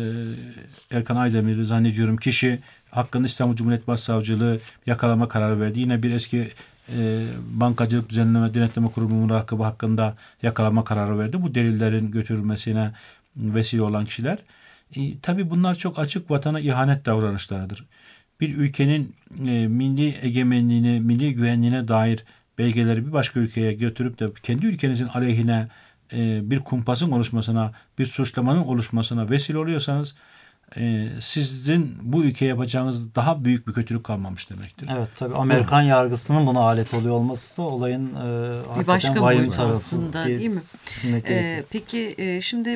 Erkan Aydemir'i zannediyorum kişi hakkında İstanbul Cumhuriyet Başsavcılığı yakalama kararı verdi. Yine bir eski e, Bankacılık Düzenleme Denetleme Kurumu murakabı hakkında yakalama kararı verdi. Bu delillerin götürülmesine vesile olan kişiler. E, tabii bunlar çok açık vatana ihanet davranışlarıdır. Bir ülkenin e, milli egemenliğine, milli güvenliğine dair belgeleri bir başka ülkeye götürüp de kendi ülkenizin aleyhine e, bir kumpasın oluşmasına, bir suçlamanın oluşmasına vesile oluyorsanız e, sizin bu ülkeye yapacağınız daha büyük bir kötülük kalmamış demektir. Evet, tabii Amerikan evet. yargısının buna alet oluyor olması da olayın e, bir başka vahim tarafı aslında değil, değil mi? Ee, peki e, şimdi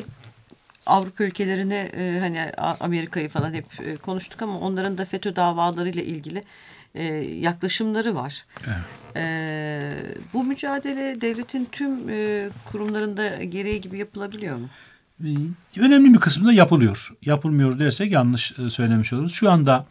Avrupa ülkelerine e, hani Amerika'yı falan hep e, konuştuk ama onların da FETÖ davalarıyla ilgili e, yaklaşımları var. Evet. E, bu mücadele devletin tüm e, kurumlarında gereği gibi yapılabiliyor mu? E, önemli bir kısmında yapılıyor. Yapılmıyor dersek yanlış e, söylemiş oluruz. Şu anda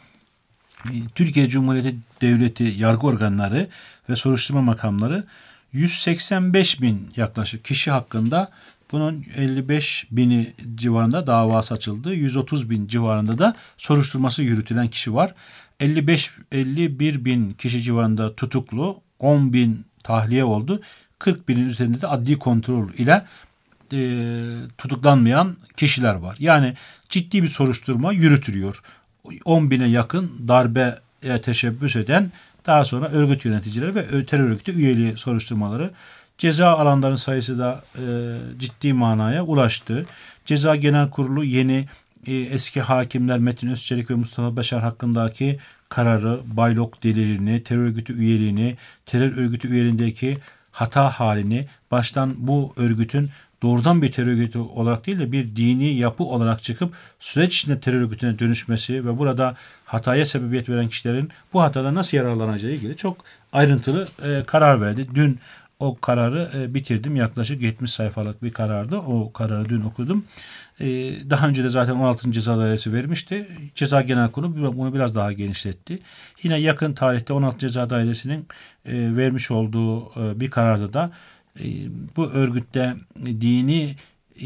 e, Türkiye Cumhuriyeti Devleti yargı organları ve soruşturma makamları yüz seksen beş bin yaklaşık kişi hakkında, bunun elli beş bini civarında davası açıldı. yüz otuz bin civarında da soruşturması yürütülen kişi var. elli beş elli bir bin kişi civarında tutuklu, on bin tahliye oldu. kırk binin üzerinde de adli kontrol ile e, tutuklanmayan kişiler var. Yani ciddi bir soruşturma yürütülüyor. on bine yakın darbeye teşebbüs eden, daha sonra örgüt yöneticileri ve terör örgütü üyeliği soruşturmaları. Ceza alanların sayısı da e, ciddi manaya ulaştı. Ceza Genel Kurulu yeni e, eski hakimler Metin Özçelik ve Mustafa Başar hakkındaki kararı, baylok delilini, terör örgütü üyeliğini, terör örgütü üyeliğindeki hata halini, baştan bu örgütün doğrudan bir terör örgütü olarak değil de bir dini yapı olarak çıkıp süreç içinde terör örgütüne dönüşmesi ve burada hataya sebebiyet veren kişilerin bu hatada nasıl yararlanacağı ilgili çok ayrıntılı e, karar verdi. Dün o kararı e, bitirdim. Yaklaşık yetmiş sayfalık bir karardı. O kararı dün okudum. E, daha önce de zaten on altıncı Ceza Dairesi vermişti. Ceza Genel Kurulu bunu biraz daha genişletti. Yine yakın tarihte on altıncı Ceza Dairesi'nin e, vermiş olduğu e, bir kararda da e, bu örgütte e, dini e,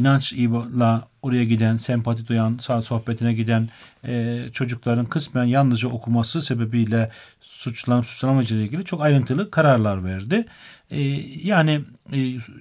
inançla oraya giden, sempati duyan, sağ sohbetine giden e, çocukların kısmen yalnızca okuması sebebiyle suçlanıp suçlanamayacağı ile ilgili çok ayrıntılı kararlar verdi. E, yani e,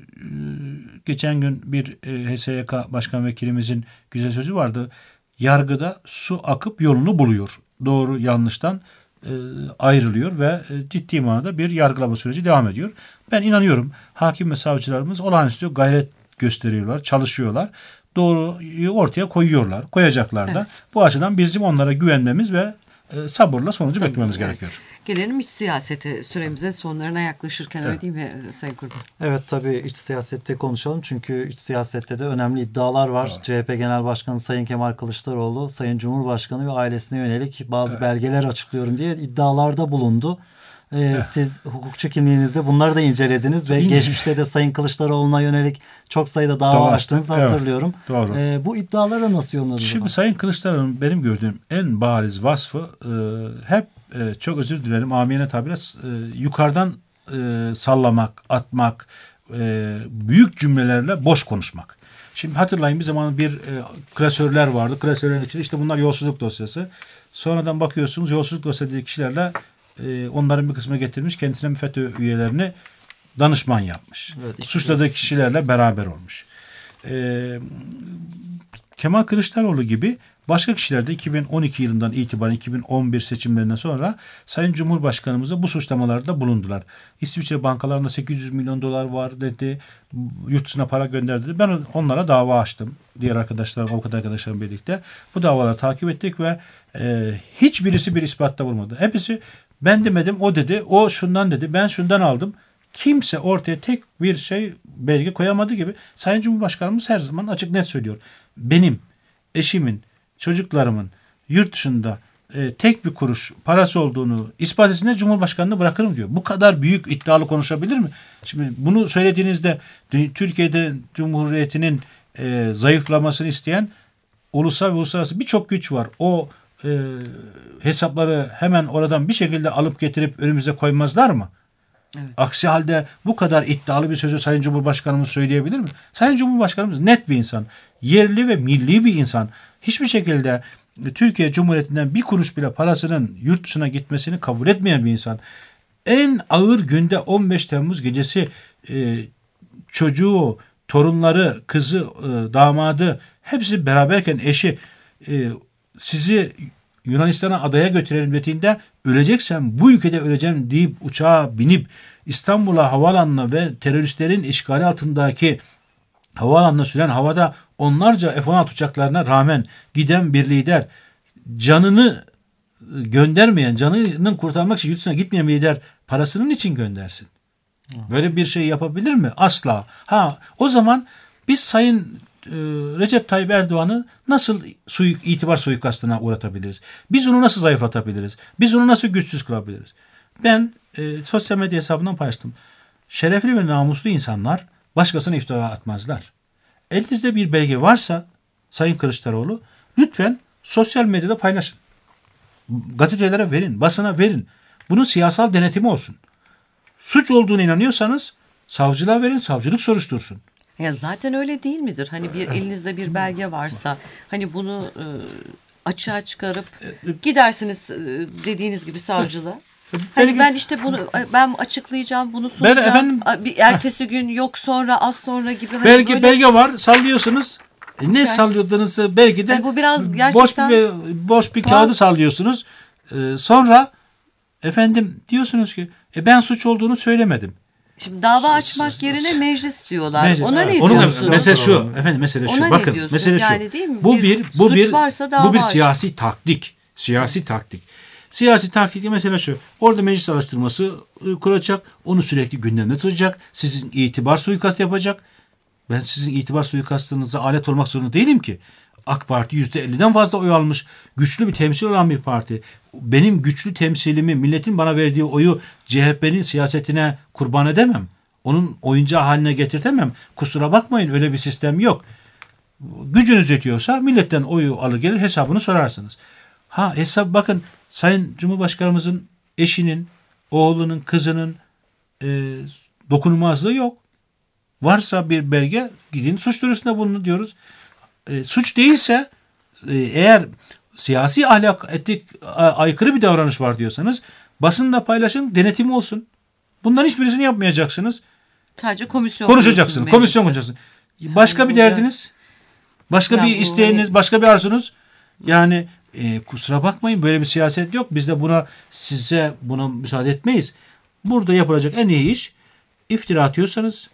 geçen gün bir e, H S Y K Başkan Vekilimizin güzel sözü vardı. Yargıda su akıp yolunu buluyor. Doğru yanlıştan e, ayrılıyor ve e, ciddi manada bir yargılama süreci devam ediyor. Ben inanıyorum hakim ve savcılarımız olağanüstü gayret gösteriyorlar, çalışıyorlar. Doğruyu ortaya koyuyorlar, koyacaklar da. Evet. Bu açıdan bizim onlara güvenmemiz ve e, sabırla sonucu Sabır, beklememiz evet. gerekiyor. Gelelim iç siyasete, süremizin sonlarına yaklaşırken, evet. öyle değil mi Sayın Kurban? Evet, tabii iç siyasette konuşalım. Çünkü iç siyasette de önemli iddialar var. Evet. C H P Genel Başkanı Sayın Kemal Kılıçdaroğlu, Sayın Cumhurbaşkanı ve ailesine yönelik bazı evet. belgeler açıklıyorum diye iddialarda bulundu. Ee, evet. Siz hukukçu kimliğinizde bunları da incelediniz ve Yine. geçmişte de Sayın Kılıçdaroğlu'na yönelik çok sayıda dava Doğru. açtığınızı evet. hatırlıyorum. Doğru. Ee, bu iddialara nasıl yorumladınız? Şimdi Sayın Kılıçdaroğlu'nun benim gördüğüm en bariz vasfı e, hep e, çok özür dilerim amiyane tabirle e, yukarıdan e, sallamak, atmak, e, büyük cümlelerle boş konuşmak. Şimdi hatırlayın bir zaman bir e, klasörler vardı. Klasörlerin içinde işte bunlar yolsuzluk dosyası. Sonradan bakıyorsunuz yolsuzluk dosyası kişilerle onların bir kısmını getirmiş, kendisine FETÖ üyelerini danışman yapmış. Evet, suçladığı kişilerle beraber olmuş. Ee, Kemal Kılıçdaroğlu gibi başka kişiler de iki bin on iki yılından itibaren iki bin on bir seçimlerinden sonra Sayın Cumhurbaşkanımıza bu suçlamalarda bulundular. İsviçre bankalarında sekiz yüz milyon dolar var dedi. Yurt dışına para gönderdi dedi. Ben onlara dava açtım. Diğer arkadaşlarım, avukat arkadaşlarım birlikte. Bu davaları takip ettik ve e, hiçbirisi bir ispatta bulmadı. Hepsi ben demedim, o dedi, o şundan dedi, ben şundan aldım. Kimse ortaya tek bir şey belge koyamadığı gibi Sayın Cumhurbaşkanımız her zaman açık net söylüyor. Benim, eşimin, çocuklarımın yurt dışında e, tek bir kuruş parası olduğunu ispat etsinler, Cumhurbaşkanı'nı bırakırım diyor. Bu kadar büyük iddialı konuşabilir mi? Şimdi bunu söylediğinizde Türkiye'de Cumhuriyeti'nin e, zayıflamasını isteyen ulusal ve uluslararası birçok güç var. O e, hesapları hemen oradan bir şekilde alıp getirip önümüze koymazlar mı? Evet. Aksi halde bu kadar iddialı bir sözü Sayın Cumhurbaşkanımız söyleyebilir mi? Sayın Cumhurbaşkanımız net bir insan. Yerli ve milli bir insan. Hiçbir şekilde Türkiye Cumhuriyeti'nden bir kuruş bile parasının yurt dışına gitmesini kabul etmeyen bir insan. En ağır günde on beş Temmuz gecesi e, çocuğu, torunları, kızı, e, damadı hepsi beraberken eşi e, sizi Yunanistan'a adaya götürelim dediğinde öleceksem bu ülkede öleceğim deyip uçağa binip İstanbul'a havaalanına ve teröristlerin işgali altındaki havaalanına süren havada onlarca F on altı uçaklarına rağmen giden bir lider, canını göndermeyen, canını kurtarmak için yurt dışına gitmeyen bir lider parasının için göndersin. Böyle bir şey yapabilir mi? Asla. Ha, o zaman biz Sayın e, Recep Tayyip Erdoğan'ı nasıl suyu, itibar suikastına uğratabiliriz? Biz onu nasıl zayıflatabiliriz? Biz onu nasıl güçsüz kılabiliriz? Ben e, sosyal medya hesabından paylaştım. Şerefli ve namuslu insanlar başkasına iftira atmazlar. Elinizde bir belge varsa Sayın Kılıçdaroğlu lütfen sosyal medyada paylaşın. Gazetelere verin, basına verin. Bunun siyasal denetimi olsun. Suç olduğuna inanıyorsanız savcılığa verin, savcılık soruştursun. Ya zaten öyle değil midir? Hani bir elinizde bir belge varsa hani bunu e, açığa çıkarıp gidersiniz e, dediğiniz gibi savcılığa. Hani ben işte bunu ben açıklayacağım, bunu sunacağım. Ben efendim, bir ertesi gün yok sonra az sonra gibi. Hani belge böyle... belge var, sallıyorsunuz. E ne yani, sallıyordunuz belki de? Yani bu biraz gerçekten boş bir boş bir kağıdı sallıyorsunuz. Ee, sonra efendim diyorsunuz ki e ben suç olduğunu söylemedim. Şimdi dava açmak yerine meclis diyorlar. Meclis, Ona evet. ne Onun diyorsunuz? Mesele şu. Efendim mesele şu. Ona bakın mesele şu. Yani, değil mi? Bu bir, bir bu bir bu bir aç. siyasi taktik. Siyasi taktik. Siyasi taktik mesela şu. Orada meclis araştırması kuracak. Onu sürekli gündemde tutacak. Sizin itibar suikastı yapacak. Ben sizin itibar suikastınıza alet olmak zorunda değilim ki. AK Parti yüzde elliden fazla oy almış. Güçlü bir temsil olan bir parti. Benim güçlü temsilimi, milletin bana verdiği oyu C H P'nin siyasetine kurban edemem. Onun oyuncağı haline getirtemem. Kusura bakmayın, öyle bir sistem yok. Gücünüz yetiyorsa milletten oyu alır gelir hesabını sorarsınız. Ha hesap bakın Sayın Cumhurbaşkanımızın eşinin, oğlunun, kızının e, dokunulmazlığı yok. Varsa bir belge gidin suç duyurusunda bulunun diyoruz. E, suç değilse e, eğer siyasi ahlak etik a, aykırı bir davranış var diyorsanız basında paylaşın, denetim olsun. Bunların hiçbirisini yapmayacaksınız. Sadece komisyon konuşacaksınız. Komisyon konuşacaksınız. Başka yani bir derdiniz, başka ya bir isteğiniz, hani... başka bir arzunuz. Yani e, kusura bakmayın, böyle bir siyaset yok. Biz de buna size buna müsaade etmeyiz. Burada yapılacak en iyi iş, iftira atıyorsanız,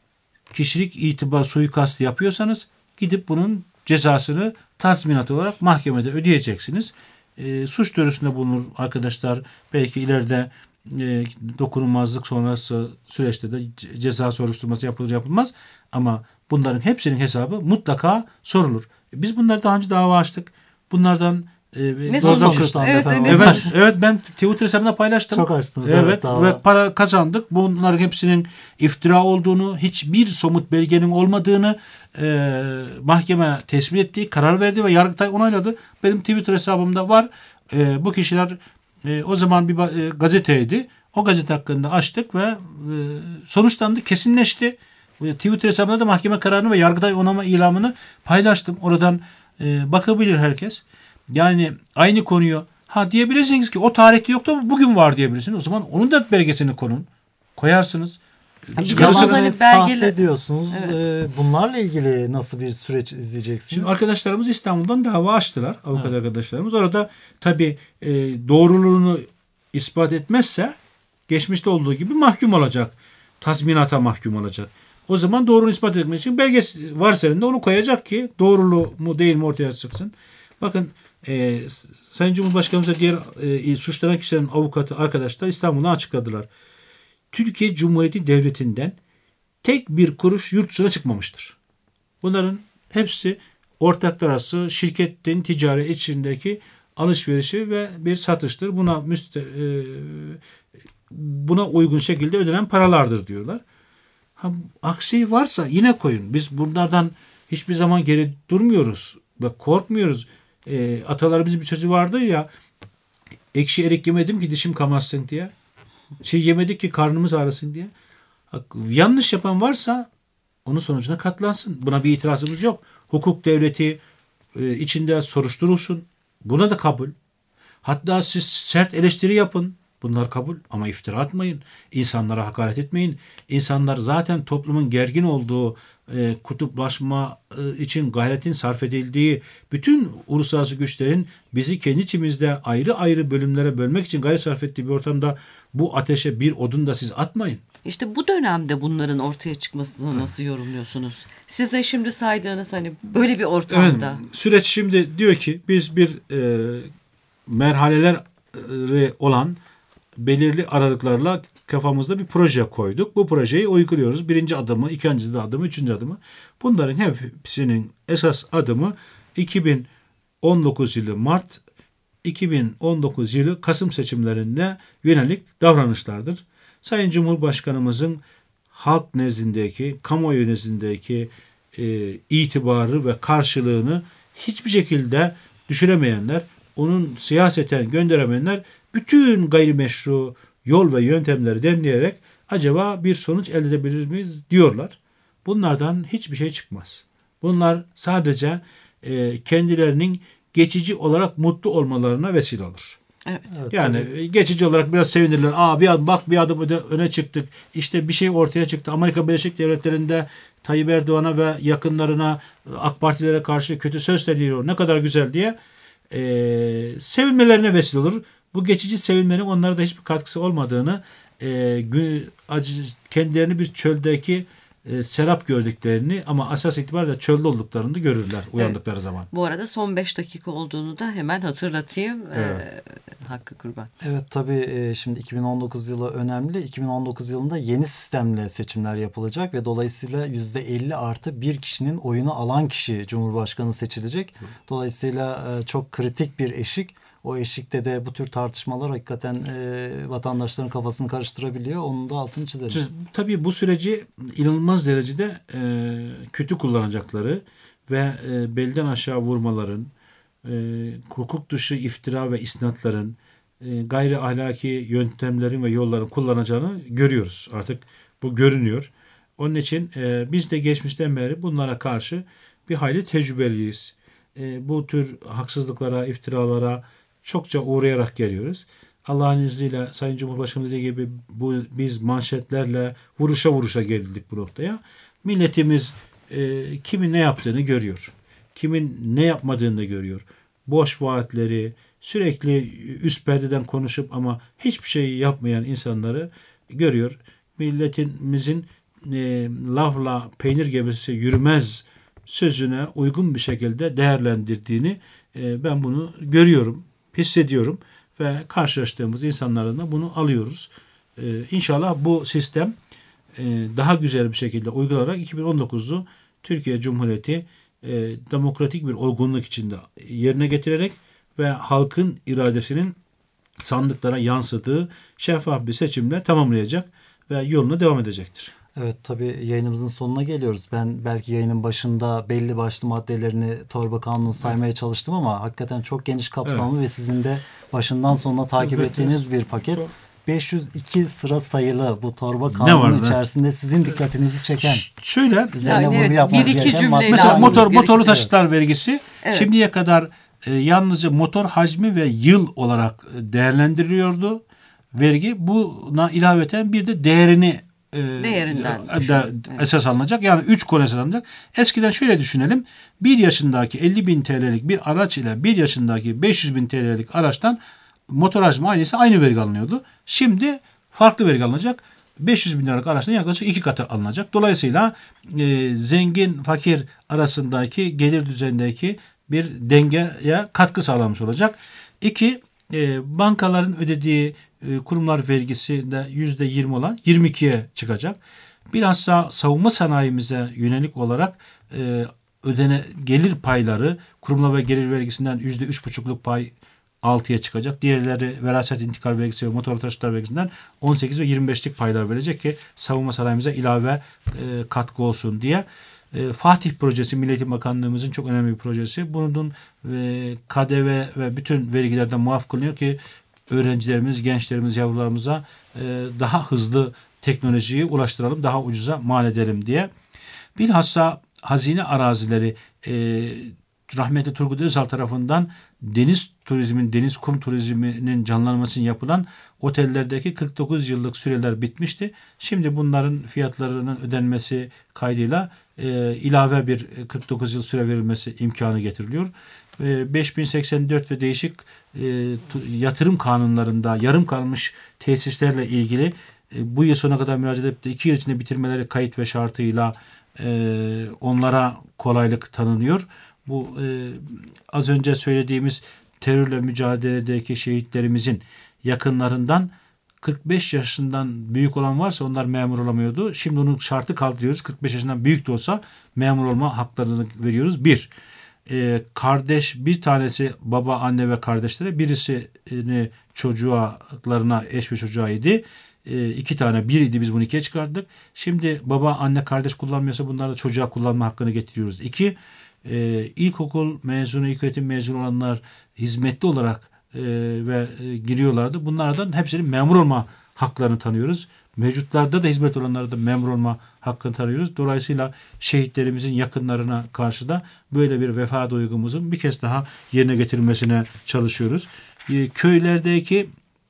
kişilik itibar suikastı yapıyorsanız gidip bunun cezasını tazminat olarak mahkemede ödeyeceksiniz. E, suç duyurusunda bulunur arkadaşlar. Belki ileride e, dokunulmazlık sonrası süreçte de ceza soruşturması yapılır yapılmaz. Ama bunların hepsinin hesabı mutlaka sorulur. Biz bunları daha önce dava açtık. Bunlardan e, ne sonuçta? Evet, evet, evet, ben Twitter hesabında paylaştım. Çok açtınız. Evet, evet ve para kazandık. Bunların hepsinin iftira olduğunu, hiçbir somut belgenin olmadığını e, mahkeme tespit etti, karar verdi ve Yargıtay onayladı. Benim Twitter hesabımda var. E, bu kişiler e, o zaman bir e, gazeteydi. O gazete hakkında açtık ve e, sonuçlandı, kesinleşti. E, Twitter hesabında da mahkeme kararını ve Yargıtay onama ilamını paylaştım. Oradan e, bakabilir herkes. Yani aynı konuyu ha diyebilirsiniz ki o tarihte yoktu ama bugün var diyebilirsiniz. O zaman onun da belgesini konun. Koyarsınız. Çıkarırsınız. Hani sahte diyorsunuz. Evet. Ee, bunlarla ilgili nasıl bir süreç izleyeceksiniz? Şimdi arkadaşlarımız İstanbul'dan dava açtılar. Avukat evet. arkadaşlarımız. Orada tabii e, doğruluğunu ispat etmezse geçmişte olduğu gibi mahkum olacak. Tazminata mahkum olacak. O zaman doğruluğunu ispat etmek için belgesi varsa elinde onu koyacak ki doğruluğu mu değil mi ortaya çıksın. Bakın e, Sayın Cumhurbaşkanımıza diğer e, suçlanan kişilerin avukatı arkadaşlar İstanbul'da açıkladılar. Türkiye Cumhuriyeti Devleti'nden tek bir kuruş yurt dışına çıkmamıştır. Bunların hepsi ortaklar arası şirketin ticari içindeki alışverişi ve bir satıştır. Buna müste, e, buna uygun şekilde ödenen paralardır diyorlar. Ha, aksi varsa yine koyun. Biz bunlardan hiçbir zaman geri durmuyoruz ve korkmuyoruz. E, atalarımızın bir sözü vardı ya, ekşi erik yemedim ki dişim kamaşsın diye. Şey yemedik ki karnımız ağrısın diye. Yanlış yapan varsa onun sonucuna katlansın. Buna bir itirazımız yok. Hukuk devleti e, içinde soruşturulsun. Buna da kabul. Hatta siz sert eleştiri yapın. Bunlar kabul. Ama iftira atmayın. İnsanlara hakaret etmeyin. İnsanlar zaten toplumun gergin olduğu, e, kutuplaşma e, için gayretin sarf edildiği, bütün uluslararası güçlerin bizi kendi içimizde ayrı ayrı bölümlere bölmek için gayret sarf ettiği bir ortamda bu ateşe bir odun da siz atmayın. İşte bu dönemde bunların ortaya çıkmasını nasıl yorumluyorsunuz? Siz de şimdi saydığınız hani böyle bir ortamda. Evet, süreç şimdi diyor ki biz bir e, merhaleler e, olan belirli aralıklarla kafamızda bir proje koyduk. Bu projeyi uyguluyoruz. Birinci adımı, ikinci adımı, üçüncü adımı. Bunların hepsinin esas adımı iki bin on dokuz yılı Mart, iki bin on dokuz yılı Kasım seçimlerine yönelik davranışlardır. Sayın Cumhurbaşkanımızın halk nezdindeki, kamuoyu nezdindeki e, itibarı ve karşılığını hiçbir şekilde düşüremeyenler, onun siyaseten gönderemeyenler bütün gayrimeşru yol ve yöntemleri deneyerek acaba bir sonuç elde edebilir miyiz diyorlar. Bunlardan hiçbir şey çıkmaz. Bunlar sadece e, kendilerinin geçici olarak mutlu olmalarına vesile olur. Evet. Evet, Yani tabii. geçici olarak biraz sevinirler. Aa bir adım, bak bir adım öne, öne çıktık. İşte bir şey ortaya çıktı. Amerika Birleşik Devletleri'nde Tayyip Erdoğan'a ve yakınlarına, AK Partilere karşı kötü söz söylüyor. Ne kadar güzel diye e, sevinmelerine vesile olur. Bu geçici sevinmenin onlara da hiçbir katkısı olmadığını, e, gün, acı, kendilerini bir çöldeki e, serap gördüklerini ama asas itibariyle çölde olduklarını görürler uyandıkları evet. zaman. Bu arada son beş dakika olduğunu da hemen hatırlatayım. Evet. Ee, Hakkı Kurban. Evet tabii e, şimdi iki bin on dokuz yılı önemli. iki bin on dokuz yılında yeni sistemle seçimler yapılacak ve dolayısıyla yüzde elli artı bir kişinin oyunu alan kişi Cumhurbaşkanı seçilecek. Dolayısıyla e, çok kritik bir eşik. O eşikte de bu tür tartışmalar hakikaten e, vatandaşların kafasını karıştırabiliyor. Onun da altını çizelim. Tabii bu süreci inanılmaz derecede e, kötü kullanacakları ve e, belden aşağı vurmaların, e, hukuk dışı iftira ve isnatların, e, gayri ahlaki yöntemlerin ve yolların kullanacağını görüyoruz. Artık bu görünüyor. Onun için e, biz de geçmişten beri bunlara karşı bir hayli tecrübeliyiz. E, bu tür haksızlıklara, iftiralara çokça uğrayarak geliyoruz. Allah'ın izniyle Sayın Cumhurbaşkanımız dediği gibi bu, biz manşetlerle vuruşa vuruşa geldik bu noktaya. Milletimiz e, kimin ne yaptığını görüyor. Kimin ne yapmadığını da görüyor. Boş vaatleri, sürekli üst perdeden konuşup ama hiçbir şey yapmayan insanları görüyor. Milletimizin e, lafla peynir gemisi yürümez sözüne uygun bir şekilde değerlendirdiğini e, ben bunu görüyorum, hissediyorum ve karşılaştığımız insanlardan da bunu alıyoruz. Ee, İnşallah bu sistem e, daha güzel bir şekilde uygulanarak iki bin on dokuzu Türkiye Cumhuriyeti e, demokratik bir olgunluk içinde yerine getirerek ve halkın iradesinin sandıklara yansıdığı şeffaf bir seçimle tamamlayacak ve yoluna devam edecektir. Evet tabii yayınımızın sonuna geliyoruz. Ben belki yayının başında belli başlı maddelerini torba kanunu saymaya evet. çalıştım ama hakikaten çok geniş kapsamlı evet. ve sizin de başından sonuna takip evet, ettiğiniz evet. bir paket. beş yüz iki sıra sayılı bu torba kanunun içerisinde ne? Sizin dikkatinizi çeken. Şöyle. Üzerine yani vurgu evet, yapmanız bir iki gereken madde. Mesela motor, motorlu taşıtlar evet. vergisi evet. şimdiye kadar e, yalnızca motor hacmi ve yıl olarak değerlendiriliyordu vergi. Buna ilaveten bir de değerini değerinden de esas alınacak. Yani üç konu esas alınacak. Eskiden şöyle düşünelim. bir yaşındaki elli bin T L'lik bir araç ile bir yaşındaki beş yüz bin T L'lik araçtan motor hacmi aynısı aynı vergi alınıyordu. Şimdi farklı vergi alınacak. beş yüz bin liralık araçtan yaklaşık iki katı alınacak. Dolayısıyla e, zengin fakir arasındaki gelir düzeyindeki bir dengeye katkı sağlamış olacak. İki, e, bankaların ödediği e, kurumlar vergisi de yüzde yirmi olan yirmi ikiye çıkacak. Bilhassa savunma sanayimize yönelik olarak e, ödene gelir payları kurumlar ve gelir vergisinden yüzde üç buçukluk pay altıya çıkacak. Diğerleri veraset intikal vergisi ve motor taşıtlar vergisinden on sekiz ve yirmi beşlik paylar verecek ki savunma sanayimize ilave e, katkı olsun diye. E, Fatih projesi Milli Eğitim Bakanlığımızın çok önemli bir projesi. Bunun e, K D V ve bütün vergilerden muaf kılınıyor ki öğrencilerimiz, gençlerimiz, yavrularımıza e, daha hızlı teknolojiyi ulaştıralım, daha ucuza mal edelim diye. Bilhassa hazine arazileri e, rahmetli Turgut Özal tarafından deniz turizmin, deniz kum turizminin canlanmasının yapılan otellerdeki kırk dokuz yıllık süreler bitmişti. Şimdi bunların fiyatlarının ödenmesi kaydıyla e, ilave bir kırk dokuz yıl süre verilmesi imkanı getiriliyor. E, beş bin seksen dört ve değişik e, yatırım kanunlarında yarım kalmış tesislerle ilgili e, bu yıl sonuna kadar müracaat edip de iki yıl içinde bitirmeleri kayıt ve şartıyla e, onlara kolaylık tanınıyor. Bu e, az önce söylediğimiz terörle mücadeledeki şehitlerimizin yakınlarından kırk beş yaşından büyük olan varsa onlar memur olamıyordu. Şimdi onun şartı kaldırıyoruz. kırk beş yaşından büyük de olsa memur olma haklarını veriyoruz. Bir, e, kardeş bir tanesi baba, anne ve kardeşlere, birisini çocuklarına, eş ve çocuğa idi. E, iki tane, biriydi, biz bunu ikiye çıkardık. Şimdi baba, anne, kardeş kullanmıyorsa bunları da çocuğa kullanma hakkını getiriyoruz. İki, e, ilkokul mezunu, ilköğretim mezunu olanlar hizmetli olarak e, ve e, giriyorlardı. Bunlardan hepsinin memur olma haklarını tanıyoruz. Mevcutlarda da hizmet olanlara da memur olma hakkını tanıyoruz. Dolayısıyla şehitlerimizin yakınlarına karşı da böyle bir vefa duygumuzun bir kez daha yerine getirilmesine çalışıyoruz. E, köylerdeki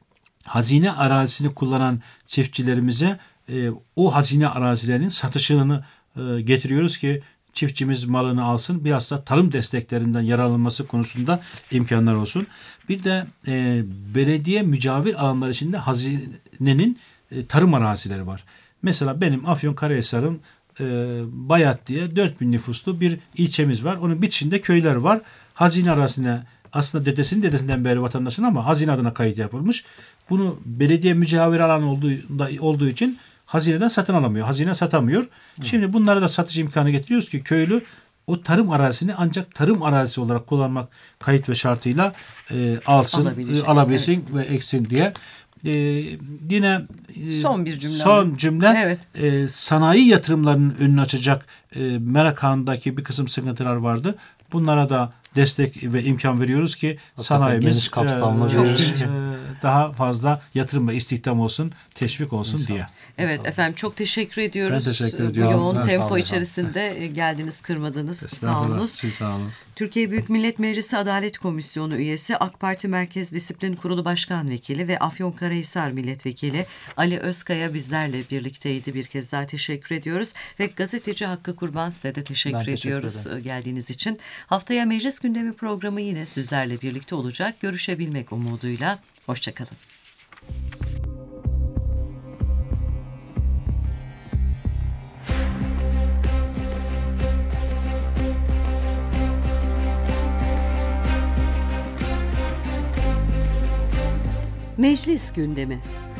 hazine arazisini kullanan çiftçilerimize e, o hazine arazilerinin satışını e, getiriyoruz ki çiftçimiz malını alsın. Biraz da tarım desteklerinden yararlanması konusunda imkanlar olsun. Bir de e, belediye mücavir alanlar içinde hazinenin e, tarım arazileri var. Mesela benim Afyonkarahisar'ın e, Bayat diye dört bin nüfuslu bir ilçemiz var. Onun bitişinde köyler var. Hazine arazisine aslında dedesinin dedesinden beri vatandaşın ama hazine adına kayıt yapılmış. Bunu belediye mücavir alan olduğu, olduğu için hazineden satın alamıyor. Hazine satamıyor. Hı. Şimdi bunlara da satış imkanı getiriyoruz ki köylü o tarım arazisini ancak tarım arazisi olarak kullanmak kayıt ve şartıyla e, alsın, e, alabilsin evet. ve eksin diye. E, yine e, son bir cümle. Son cümle. Evet. E, sanayi yatırımlarının önünü açacak e, Merak Hanı'ndaki bir kısım sıkıntılar vardı. Bunlara da destek ve imkan veriyoruz ki hakikaten sanayimiz geniş kapsamlı e, bir e, daha fazla yatırım ve istihdam olsun, teşvik olsun İnşallah. diye. Evet İnşallah. Efendim çok teşekkür ediyoruz. Ben teşekkür ediyorum. Bu yoğun ben tempo içerisinde geldiniz, kırmadınız. Sağ olunuz. Siz sağ olunuz. Türkiye Büyük Millet Meclisi Adalet Komisyonu üyesi, AK Parti Merkez Disiplin Kurulu Başkan Vekili ve Afyonkarahisar Milletvekili Ali Özkaya bizlerle birlikteydi. Bir kez daha teşekkür ediyoruz ve gazeteci Hakkı Kurban, size de teşekkür ben ediyoruz teşekkür geldiğiniz için. Haftaya Meclis Gündemi programı yine sizlerle birlikte olacak. Görüşebilmek umuduyla. Hoşçakalın. Meclis Gündemi.